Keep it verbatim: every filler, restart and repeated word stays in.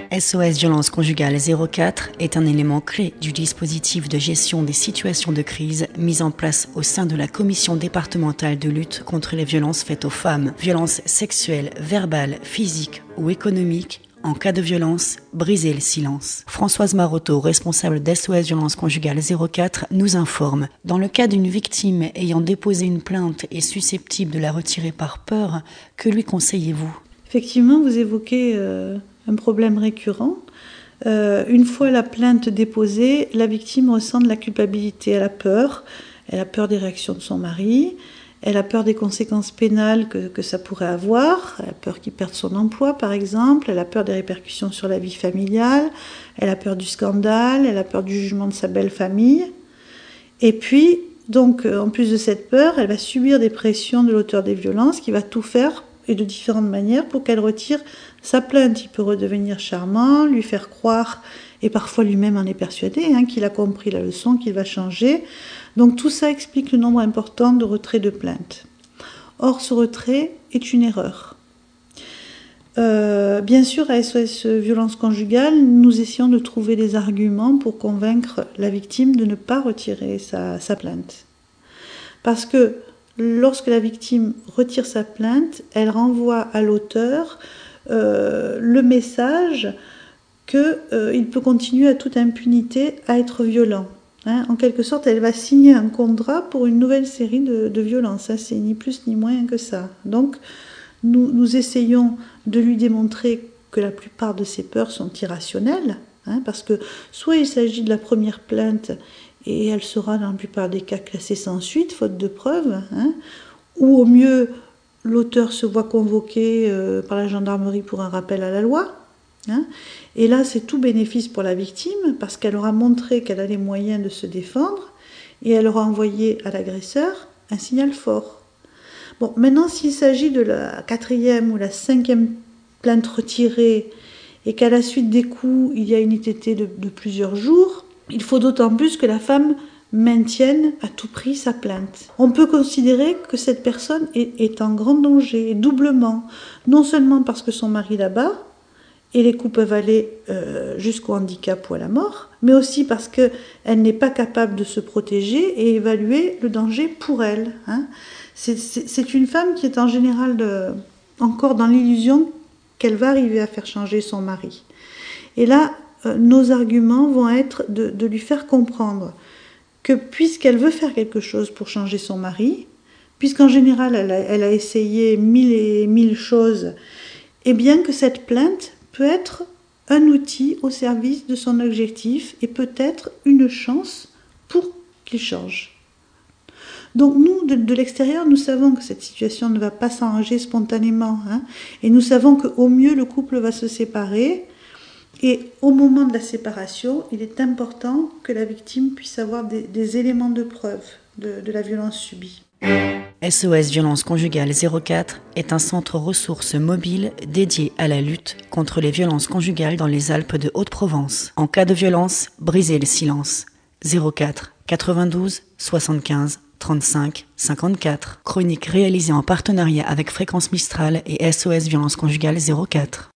S O S Violence Conjugale zéro quatre est un élément clé du dispositif de gestion des situations de crise mis en place au sein de la Commission départementale de lutte contre les violences faites aux femmes, violences sexuelles, verbales, physiques ou économiques. En cas de violence, brisez le silence. Françoise Maroteau, responsable d'S O S Violence Conjugale zéro quatre, nous informe. Dans le cas d'une victime ayant déposé une plainte et susceptible de la retirer par peur, que lui conseillez-vous ? Effectivement, vous évoquez euh, un problème récurrent. Euh, une fois la plainte déposée, la victime ressent de la culpabilité. Elle a peur. Elle a peur des réactions de son mari. Elle a peur des conséquences pénales que, que ça pourrait avoir. Elle a peur qu'il perde son emploi, par exemple. Elle a peur des répercussions sur la vie familiale. Elle a peur du scandale. Elle a peur du jugement de sa belle famille. Et puis, donc, en plus de cette peur, elle va subir des pressions de l'auteur des violences qui va tout faire, et de différentes manières, pour qu'elle retire sa plainte. Il peut redevenir charmant, lui faire croire, et parfois lui-même en est persuadé, hein, qu'il a compris la leçon, qu'il va changer. Donc tout ça explique le nombre important de retraits de plaintes. Or, ce retrait est une erreur. Euh, bien sûr, à S O S Violence Conjugale, nous essayons de trouver des arguments pour convaincre la victime de ne pas retirer sa, sa plainte. Parce que lorsque la victime retire sa plainte, elle renvoie à l'auteur euh, le message qu'il euh, peut continuer à toute impunité à être violent. Hein, en quelque sorte, elle va signer un contrat pour une nouvelle série de, de violences. Hein, c'est ni plus ni moins que ça. Donc, nous, nous essayons de lui démontrer que la plupart de ses peurs sont irrationnelles, hein, parce que soit il s'agit de la première plainte et elle sera dans la plupart des cas classée sans suite, faute de preuves, hein, ou au mieux, l'auteur se voit convoqué euh, par la gendarmerie pour un rappel à la loi. Hein, et là, c'est tout bénéfice pour la victime, parce qu'elle aura montré qu'elle a les moyens de se défendre, et elle aura envoyé à l'agresseur un signal fort. Bon, maintenant, s'il s'agit de la quatrième ou la cinquième plainte retirée, et qu'à la suite des coups, il y a une I T T de, de plusieurs jours, il faut d'autant plus que la femme maintienne à tout prix sa plainte. On peut considérer que cette personne est, est en grand danger, doublement, non seulement parce que son mari la bat, et les coups peuvent aller euh, jusqu'au handicap ou à la mort, mais aussi parce qu'elle n'est pas capable de se protéger et évaluer le danger pour elle. Hein. C'est, c'est, c'est une femme qui est en général de, encore dans l'illusion qu'elle va arriver à faire changer son mari. Et là, euh, nos arguments vont être de, de lui faire comprendre que puisqu'elle veut faire quelque chose pour changer son mari, puisqu'en général elle a, elle a essayé mille et mille choses, et bien que cette plainte peut être un outil au service de son objectif et peut-être une chance pour qu'il change. Donc nous, de, de l'extérieur, nous savons que cette situation ne va pas s'arranger spontanément, hein, et nous savons qu'au mieux le couple va se séparer, et au moment de la séparation, il est important que la victime puisse avoir des, des éléments de preuve de, de la violence subie. S O S Violence Conjugale zéro quatre est un centre ressources mobile dédié à la lutte contre les violences conjugales dans les Alpes de Haute-Provence. En cas de violence, brisez le silence. zéro quatre quatre-vingt-douze soixante-quinze trente-cinq cinquante-quatre. Chronique réalisée en partenariat avec Fréquence Mistral et S O S Violence Conjugale zéro quatre.